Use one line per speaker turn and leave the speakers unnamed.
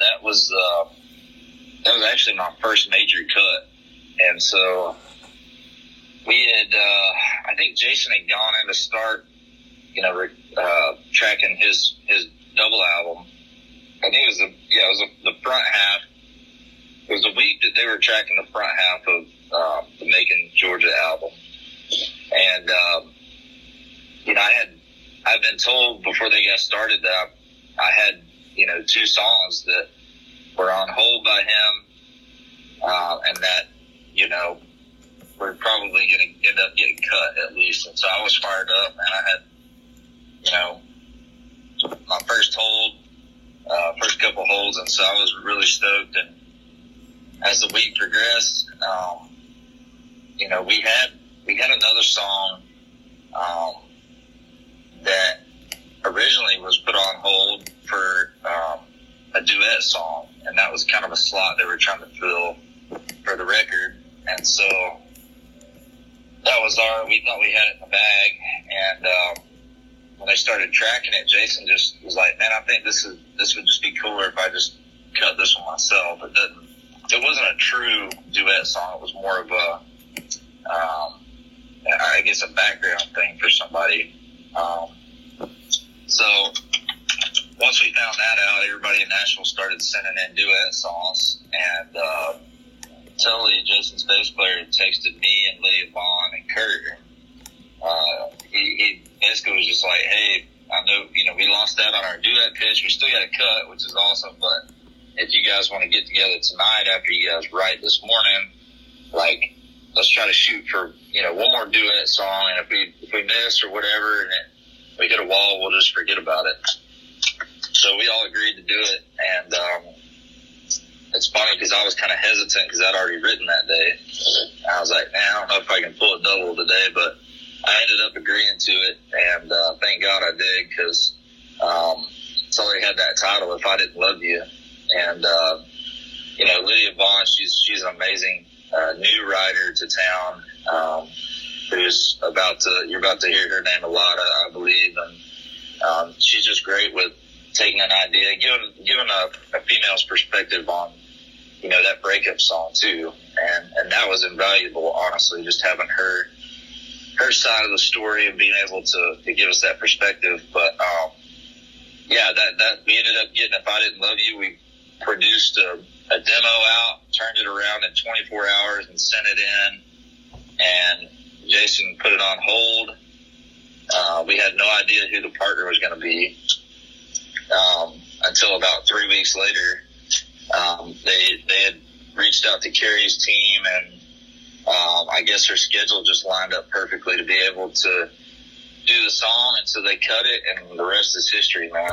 that was actually my first major cut. And so we had, I think Jason had gone in to start, tracking his double album. I think it was the front half. It was a week that they were tracking the front half of the Macon, Georgia album. And, I'd been told before they got started that I had, 2 songs that were on hold by him, and that, we're probably going to end up getting cut at least. And so I was fired up, and I had, my first couple holds, and so I was really stoked. And as the week progressed, we had another song that originally was put on hold for a duet song, and that was kind of a slot they were trying to fill for the record. And so that was we thought we had it in the bag. And when they started tracking it, Jason just was like, man, I think this would just be cooler if I just cut this one myself. It wasn't a true duet song. It was more of a background thing for somebody. So once we found that out, everybody in Nashville started sending in duet songs. And totally, Jason's bass player texted me and Lydia Vaughn and Kurt. He basically was just like, hey, I know, we lost out on our duet pitch. We still got a cut, which is awesome. But if you guys want to get together tonight after you guys write this morning, let's try to shoot for, one more duet song. And if we miss or whatever and we hit a wall, we'll just forget about it. So we all agreed to do it. And it's funny because I was kind of hesitant because I'd already written that day. I was like, man, I don't know if I can pull a double today, but I ended up agreeing to it. And thank God I did, because it's already had that title, If I Didn't Love You. And, Lydia Vaughn, she's an amazing new writer to town, who's you're about to hear her name a lot, I believe. And she's just great with taking an idea, giving a female's perspective on, that breakup song too. And that was invaluable, honestly, just having her side of the story and being able to give us that perspective. But, that we ended up getting If I Didn't Love You. We produced a demo out, turned it around in 24 hours and sent it in. And Jason put it on hold. We had no idea who the partner was going to be until about 3 weeks later. They had reached out to Carrie's team, and I guess her schedule just lined up perfectly to be able to do the song, and so they cut it, and the rest is history, man.